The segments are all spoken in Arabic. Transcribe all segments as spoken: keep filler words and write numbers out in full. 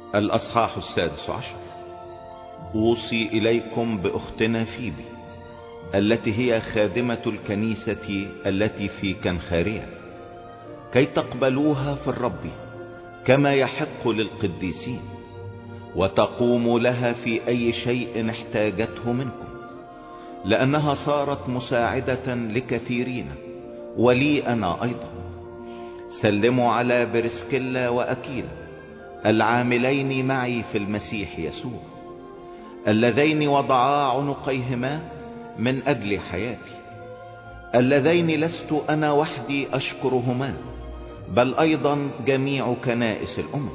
الأصحاح السادس عشر. أوصي إليكم بأختنا فيبي التي هي خادمة الكنيسة التي في كنخارية، كي تقبلوها في الرب كما يحق للقديسين، وتقوموا لها في أي شيء احتاجته منكم، لأنها صارت مساعدة لكثيرين ولي أنا أيضا. سلموا على برسكيلا وأكيلا العاملين معي في المسيح يسوع، اللذين وضعا عنقيهما من أجل حياتي، اللذين لست أنا وحدي أشكرهما بل أيضا جميع كنائس الأمم.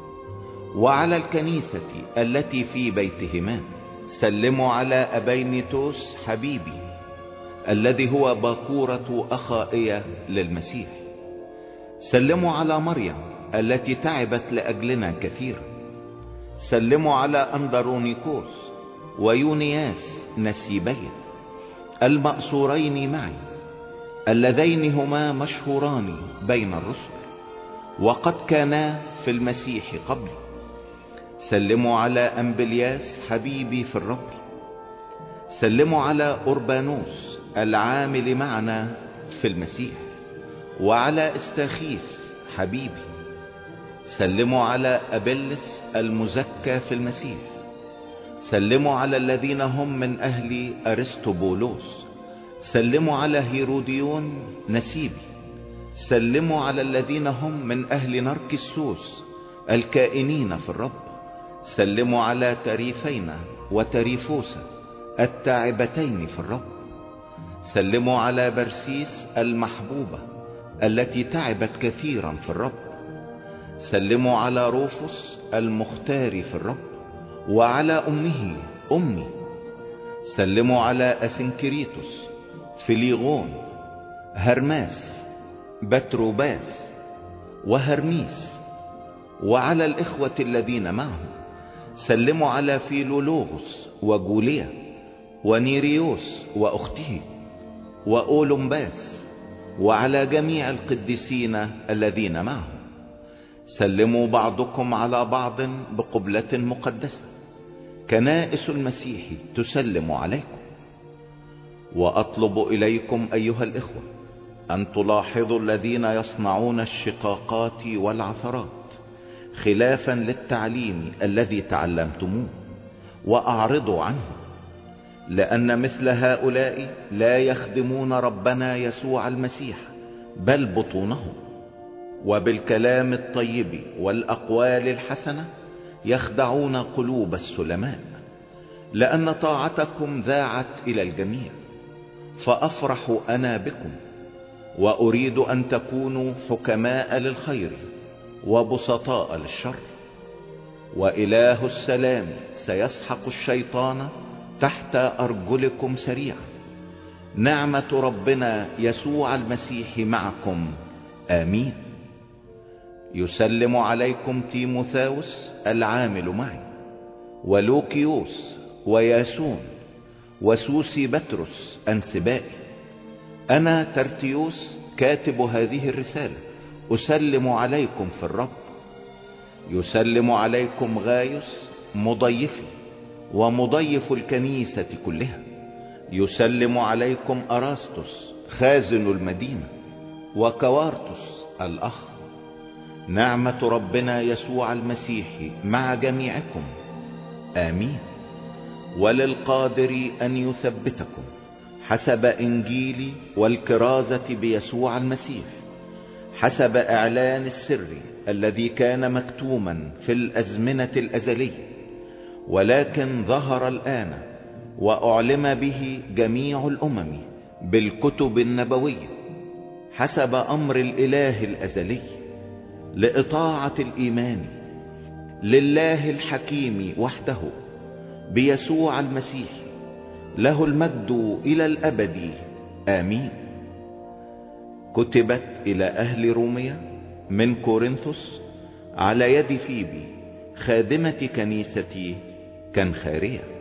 وعلى الكنيسة التي في بيتهما سلموا على أبينيتوس حبيبي الذي هو باكورة أخائية للمسيح. سلموا على مريم التي تعبت لأجلنا كثيرا. سلموا على أندرونيكوس ويونياس نسيبين المأسورين معي، اللذين هما مشهوران بين الرسل وقد كانا في المسيح قبل. سلموا على أمبلياس حبيبي في الرب. سلموا على أوربانوس العامل معنا في المسيح، وعلى استاخيس حبيبي. سلموا على أبلس المزكى في المسيح. سلموا على الذين هم من أهل أرسطبولوس. سلموا على هيروديون نسيبي. سلموا على الذين هم من أهل نركسوس الكائنين في الرب. سلموا على تريفين وتريفوسا التاعبتين في الرب. سلموا على برسيس المحبوبة التي تعبت كثيرا في الرب. سلموا على روفوس المختار في الرب وعلى أمه أمي. سلموا على أسنكريتوس فيليغون هرماس بتروباس وهرميس وعلى الإخوة الذين معهم. سلموا على فيلولوغوس وجوليا ونيريوس وأخته وأولمباس وعلى جميع القديسين الذين معهم. سلموا بعضكم على بعض بقبلة مقدسة. كنائس المسيح تسلم عليكم. وأطلب إليكم أيها الإخوة أن تلاحظوا الذين يصنعون الشقاقات والعثرات خلافا للتعليم الذي تعلمتموه، وأعرضوا عنه، لأن مثل هؤلاء لا يخدمون ربنا يسوع المسيح بل بطونهم، وبالكلام الطيب والأقوال الحسنة يخدعون قلوب السلماء. لأن طاعتكم ذاعت إلى الجميع، فأفرح أنا بكم، وأريد أن تكونوا حكماء للخير وبسطاء للشر. وإله السلام سيسحق الشيطان تحت أرجلكم سريعا. نعمة ربنا يسوع المسيح معكم. آمين. يسلم عليكم تيموثاوس العامل معي، ولوكيوس وياسون وسوسي بطرس أنسبائي. أنا ترتيوس كاتب هذه الرسالة أسلم عليكم في الرب. يسلم عليكم غايوس مضيفي ومضيف الكنيسة كلها. يسلم عليكم أراستوس خازن المدينة وكوارتوس الأخ. نعمة ربنا يسوع المسيح مع جميعكم. آمين. وللقادر أن يثبتكم حسب إنجيلي والكرازة بيسوع المسيح، حسب إعلان السر الذي كان مكتوما في الأزمنة الأزلية، ولكن ظهر الآن وأعلم به جميع الأمم بالكتب النبوية، حسب أمر الإله الأزلي، لإطاعة الإيمان لله الحكيم وحده بيسوع المسيح، له المجد إلى الأبد. آمين. كتبت إلى أهل روميا من كورنثوس على يد فيبي خادمة كنيستي كنخارية.